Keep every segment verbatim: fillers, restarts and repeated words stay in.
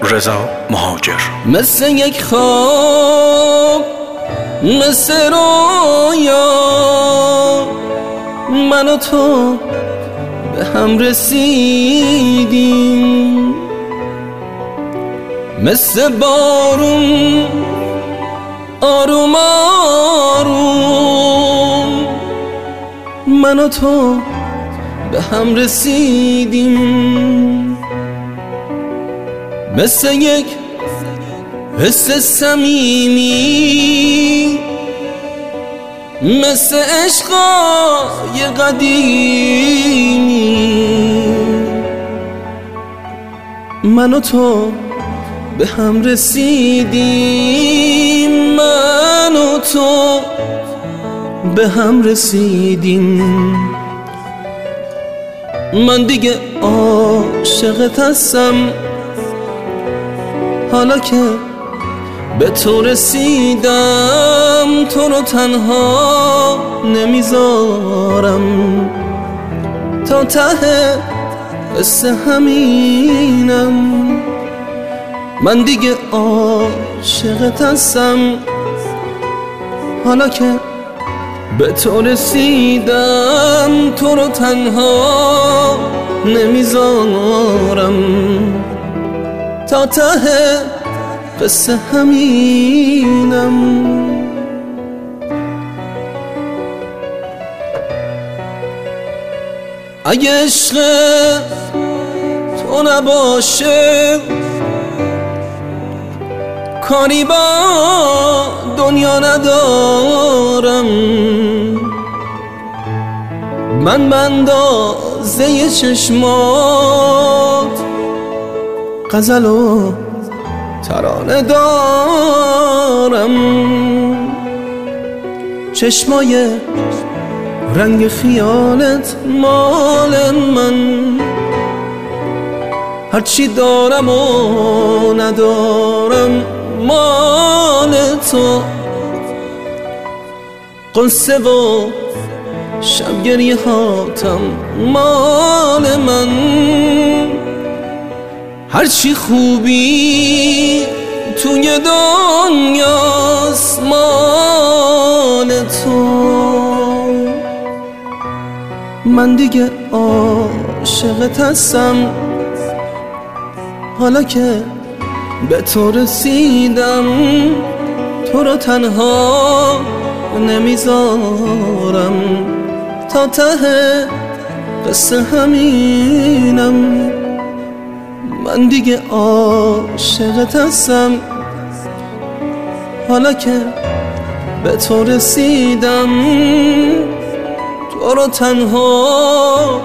رضا مهاجر. مثل یک خواب، مثل رویا، من و تو به هم رسیدیم. مثل بارون آروم آروم، من و تو به هم رسیدیم. مثل یک حس صمیمی، مثل عشقای قدیمی، من و تو به هم رسیدیم. من و تو به هم رسیدیم. من دیگه عاشقت هستم، حالا که به تو رسیدم. تو رو تنها نمیذارم، تا ته قصه همینم. من دیگه عاشقت هستم، حالا که به تو رسیدم. تو رو تنها نمیذارم، تا ته قصه همینم. اگه عشق تو نباشه، کاری با دنیا ندارم. من به اندازه چشمات غزل و ترانه دارم. چشمای رنگ خیالت مال من، هرچی دارم و ندارم مال تو. قصه و شبگریه هاتم مال من، هرچی خوبی توی دنیاست مال تو. من دیگه عاشقت هستم، حالا که به تو رسیدم. تو رو تنها نمیذارم، تا ته قصه همینم. من دیگه عاشقت هستم، حالا که به تو رسیدم. تو رو تنها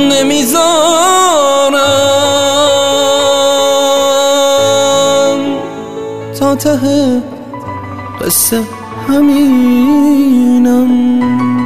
نمیذارم، تا ته قصه همینم.